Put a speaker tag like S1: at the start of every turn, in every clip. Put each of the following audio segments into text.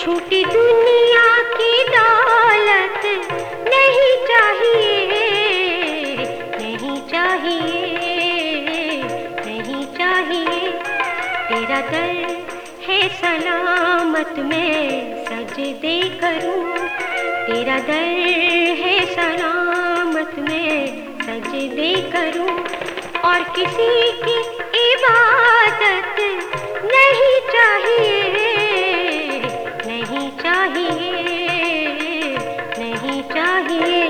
S1: झूठी दुनिया की दौलत नहीं चाहिए, नहीं चाहिए, नहीं चाहिए। तेरा दर है सलामत मैं सजदे करूं, तेरा दर है सलामत मैं सजदे करूं। और किसी की इबादत नहीं चाहिए, नहीं चाहिए, नहीं चाहिए।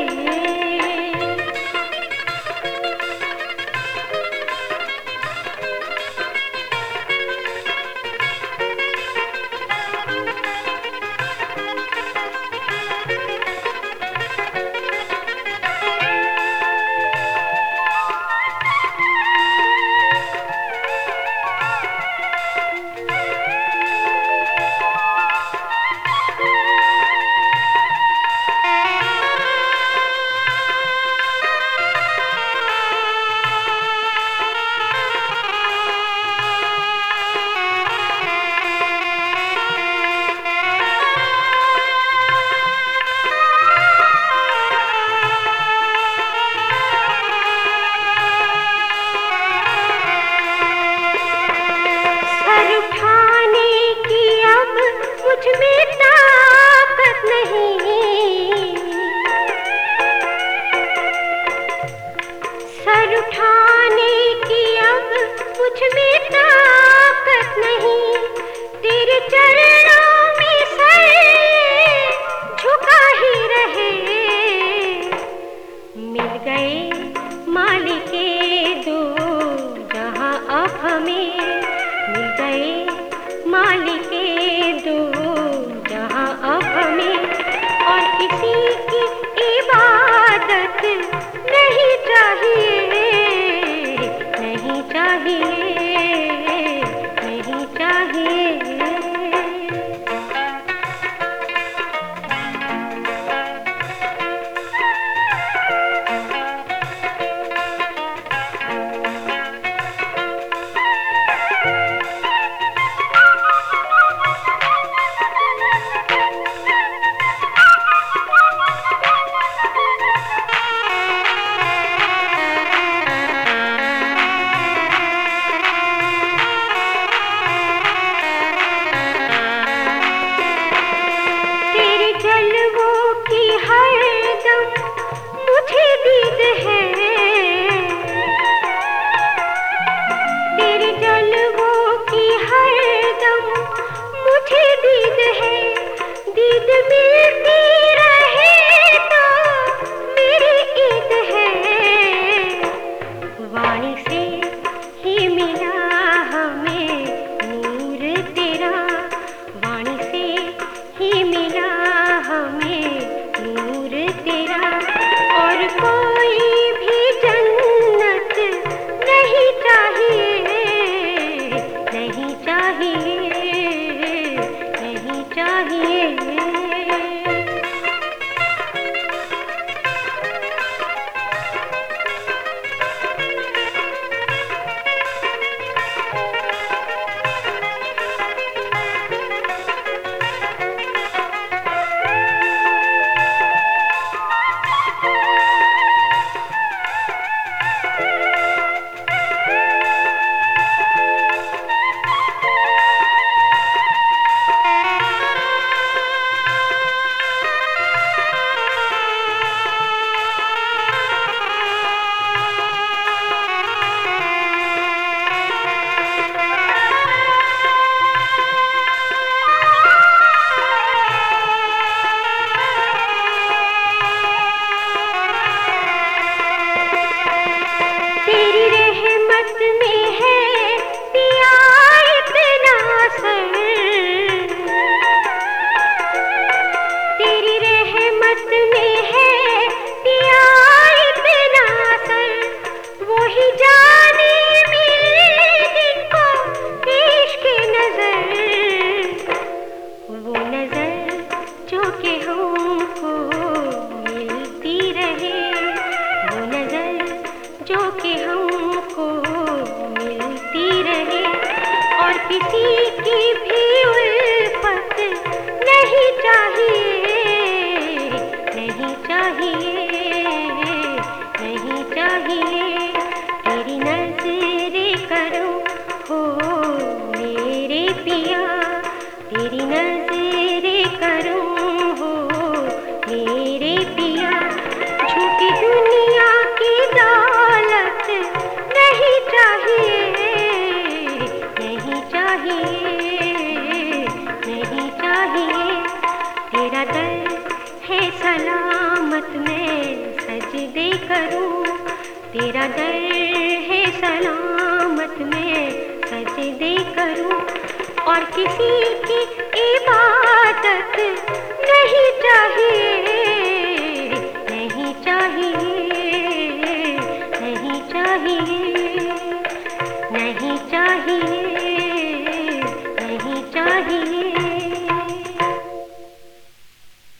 S1: सर उठाने की अब मुझ में ताकत नहीं, तेरे चरणों में सर झुका ही रहे। मिल गए मालिके दो जहां अब हमें, मिल गए मालिके दो जहां अब हमें। और किसी की इबादत नहीं चाहिए, नहीं चाहिए, नहीं चाहिए। वाणी से ही मिला हमें नूर तेरा, वाणी से ही मिला हमें नूर तेरा। और कोई भी जन्नत नहीं चाहिए, नहीं चाहिए, नहीं चाहिए। किसी की भी उल्फत नहीं तेरा दर है सलामत मैं सजदे करूं और किसी की इबादत